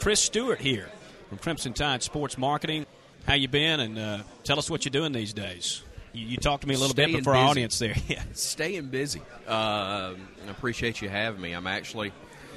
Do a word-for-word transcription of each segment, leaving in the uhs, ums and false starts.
Chris Stewart here from Crimson Tide Sports Marketing. How you been? And uh, tell us what you're doing these days. You, you talked to me a little Staying bit before our busy. audience there. Yeah. Staying busy. Uh, I appreciate you having me. I'm actually,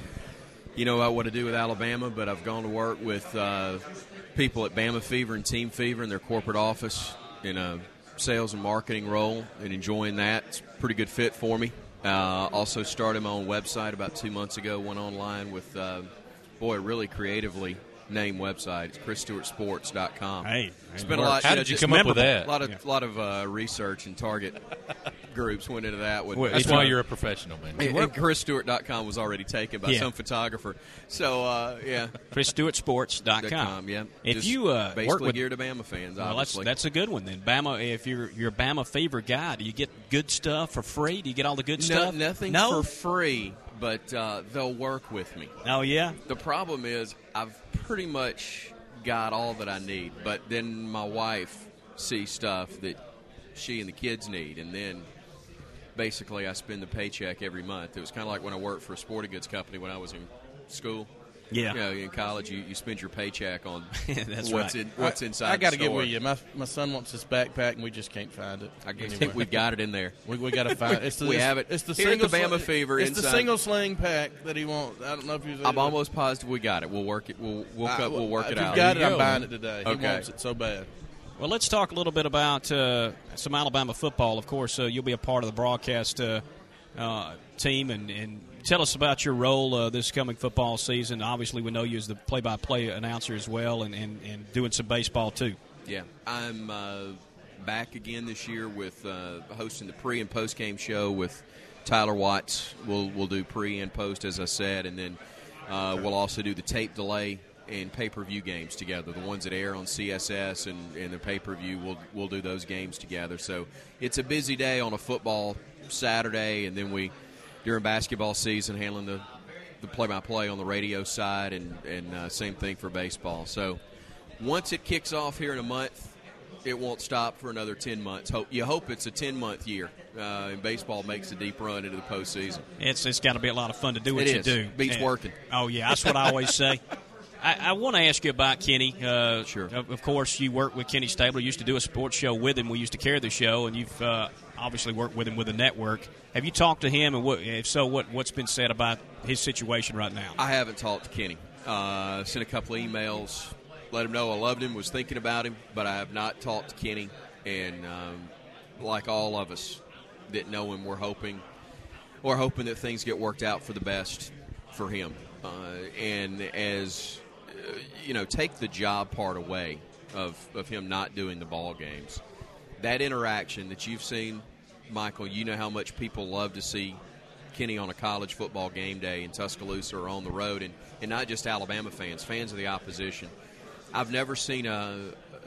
you know, I want to do with Alabama, but I've gone to work with uh, people at Bama Fever and Team Fever in their corporate office in a sales and marketing role and enjoying that. It's a pretty good fit for me. Uh, also started my own website about two months ago, went online with, uh, boy, really creatively named website. It's chris stewart sports dot com. Hey, it's been a lot. How you know, did you just come up with memorable. that? A lot of, Yeah. lot of uh, research and target groups went into that. With, That's why you're a professional, man. and, and chris stewart dot com was already taken by Yeah. some photographer. So, uh, yeah. chris stewart sports dot com. .com, yeah. If Just you uh, work basically with geared to Bama fans, well, that's obviously. that's a good one then. Bama, if you're you're a Bama Fever guy, do you get good stuff for free? Do you get all the good no, stuff? nothing no? for free, but uh, they'll work with me. Oh yeah. The problem is I've pretty much got all that I need, but then my wife sees stuff that she and the kids need, and then basically I spend the paycheck every month. It was kind of like when I worked for a sporting goods company when I was in school. Yeah. You know, in college, you, you spend your paycheck on That's what's right. in what's inside. I, I got the to get store. with you. My my son wants this backpack, and we just can't find it. I guess anywhere. we got it in there. We, we got to find it. It's the, We it's, have it. It's the Here at single the Bama sling- Fever It's the inside. single sling pack that he wants. I don't know if you. I'm almost positive we got it. We'll work it. We'll we'll, cut, we'll work if it you've out. got it, There you I'm go. buying it today. He Okay. wants it so bad. Well, let's talk a little bit about uh, some Alabama football. Of course, uh, you'll be a part of the broadcast uh, uh, team, and, and tell us about your role uh, this coming football season. Obviously, we know you as the play-by-play announcer as well, and, and, and doing some baseball too. Yeah, I'm uh, back again this year with uh, hosting the pre and post game show with Tyler Watts. We'll we'll do pre and post, as I said, and then uh, we'll also do the tape delay and pay-per-view games together. The ones that air on C S S and, and the pay-per-view, we'll we'll do those games together. So it's a busy day on a football Saturday, and then we during basketball season handling the the play-by-play on the radio side, and and uh, same thing for baseball. So once it kicks off here in a month, it won't stop for another ten months. Hope you hope it's a ten-month year, uh, and baseball makes a deep run into the postseason. It's it's got to be a lot of fun to do what It you is. do. Beats And- working. Oh yeah, that's what I always say. I, I want to ask you about Kenny. Uh, Sure. Of, of course, you work with Kenny Stabler. You used to do a sports show with him. We used to carry the show, and you've uh, obviously worked with him with the network. Have you talked to him, and what, if so, what, what's been said about his situation right now? I haven't talked to Kenny. Uh, sent a couple of emails, let him know I loved him, was thinking about him, but I have not talked to Kenny. And um, like all of us that know him, we're hoping, we're hoping that things get worked out for the best for him. Uh, and as uh, you know, take the job part away of of him not doing the ball games. That interaction that you've seen, Michael, you know how much people love to see Kenny on a college football game day in Tuscaloosa or on the road, and, and not just Alabama fans, fans of the opposition. I've never seen a,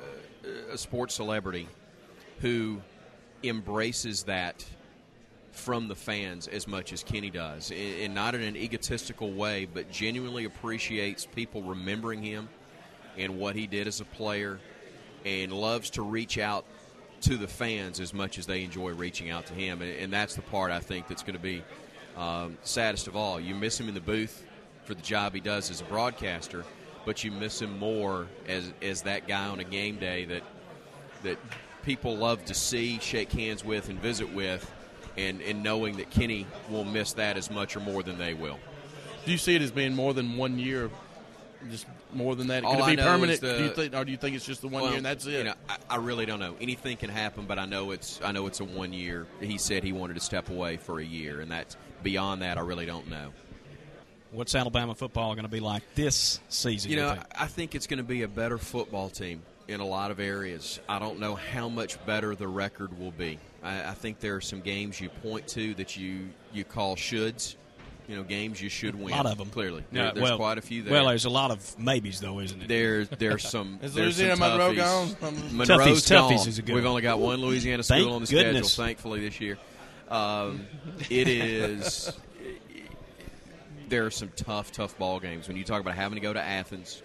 a sports celebrity who embraces that from the fans as much as Kenny does, and not in an egotistical way, but genuinely appreciates people remembering him and what he did as a player, and loves to reach out to the fans as much as they enjoy reaching out to him. And, and that's the part I think that's going to be um, saddest of all. You miss him in the booth for the job he does as a broadcaster, but you miss him more as as that guy on a game day that that people love to see, shake hands with, and visit with, and, and knowing that Kenny will miss that as much or more than they will. Do you see it as being more than one year? Just more than that? All Could it I be know permanent? is the- do you think, or do you think it's just the one Well, year and that's it? You know, I, I really don't know. Anything can happen, but I know it's I know it's a one year. He said he wanted to step away for a year, and that's beyond that. I really don't know. What's Alabama football going to be like this season? You know, think? I think it's going to be a better football team in a lot of areas. I don't know how much better the record will be. I, I think there are some games you point to that you, you call shoulds. You know, games you should win. A lot of them. Clearly. Yeah, There, there's well, quite a few there. Well, there's a lot of maybes, though, isn't it? There, there's some. Is there's some Louisiana Monroe toughies. gone? Monroe's Toughies, gone. Toughies is a good We've one. only got one Louisiana school Thank on the goodness. schedule, thankfully, this year. Um, it is. There are some tough, tough ball games. When you talk about having to go to Athens,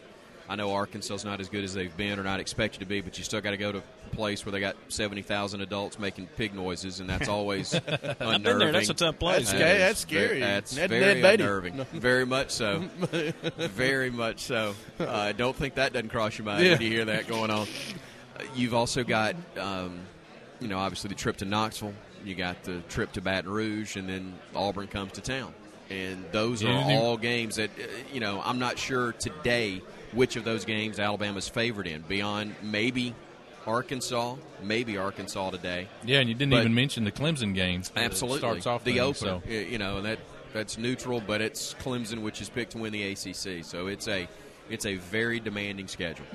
I know Arkansas's not as good as they've been or not expected to be, but you still got to go to a place where they got seventy thousand adults making pig noises, and that's always unnerving. I've been there. That's a tough place. That's, That scary. is that's scary. Very, that's Ned, very Ned Beatty. unnerving. Very much so. Very much so. I uh, don't think that doesn't cross your mind Yeah. when you hear that going on. Uh, you've also got, um, you know, obviously the trip to Knoxville. You got the trip to Baton Rouge, and then Auburn comes to town. And those Yeah, are you- all games that, uh, you know, I'm not sure today which of those games Alabama's favored in, beyond maybe Arkansas, maybe Arkansas today. Yeah, and you didn't But- even mention the Clemson game. Absolutely. It starts off the then, opener, so. y- you know, and that that's neutral, but it's Clemson, which is picked to win the A C C. So it's a it's a very demanding schedule.